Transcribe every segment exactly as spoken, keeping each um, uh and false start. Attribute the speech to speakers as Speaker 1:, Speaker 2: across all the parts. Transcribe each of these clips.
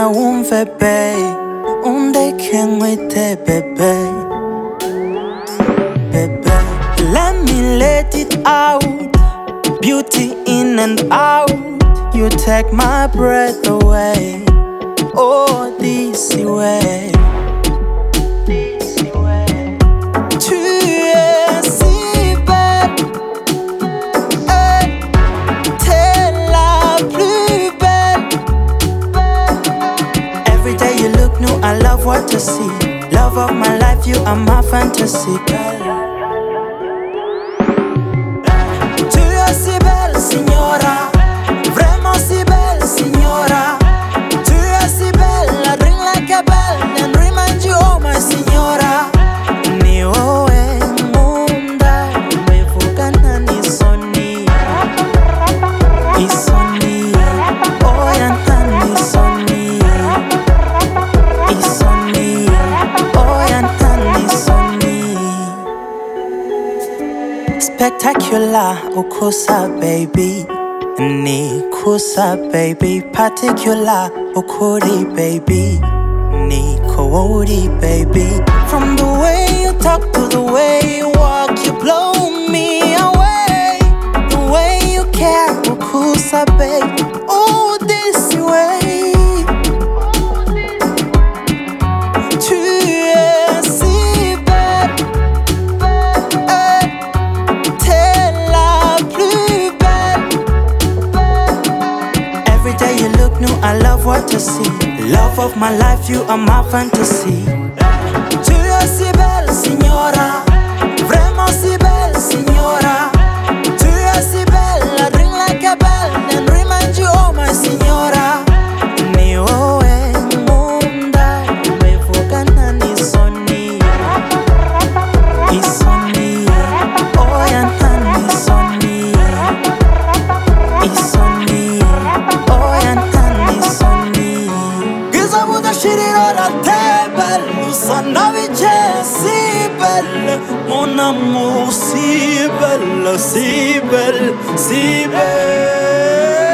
Speaker 1: Ungena umve babe, undeke ngwete bebe, bebe. Let me let it out, beauty in and out. You take my breath away, oh this way. Tu es si belle, hey, t'es la plus belle. Every day you look new, I love what you see. Love of my life, you are my fantasy, girl. Tu es si belle, signora, vraiment si belle, signora. Tu es si belle, I drink like a bell and remind you, oh my signora. Ni oe munda, umevugana ni soni, isoni, oyanta ni soni, isoni, oyanta ni soni. Spectacular, ukusa baby, ni kusa baby. Particular, ukuri baby, ni kowori baby. From the way you talk to the way you walk, you blow me away. The way you care, ukusa baby, oh this way. Tu es si belle, hey, t'es la plus belle. Every day you look new, I love what you see. Love of my life, you are my fantasy. Tu es si belle, signora, vraiment si belle, signora. Tu es si belle, I drink like a bell and remind you, oh my signora. Ni oe munda, umevugana ni soni, isoni, oyanta ni soni, isoni, oyanta ni soni. Giza buda shiriro la table, usana viche si belle, mon amour si belle, si belle, si belle.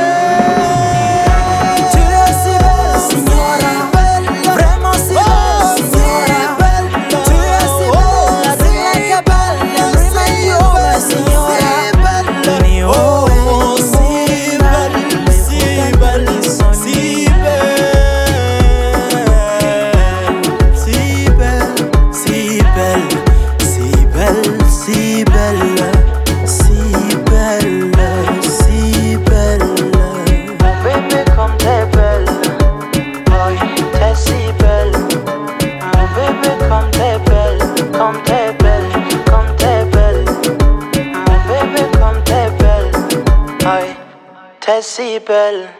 Speaker 1: Tu es si belle, signora, vraiment si belle, signora. Tu es si belle, I drink like a bell and remind you, oh my signora. Ni oe si belle, si belle, si belle, si belle, si belle, si belle, si belle, si belle, si belle. Mon bébé comme t'es belle, oh t'es si belle. Mon bébé comme t'es belle, comme t'es belle, comme t'es belle. Mon bébé comme t'es belle, oh t'es si belle.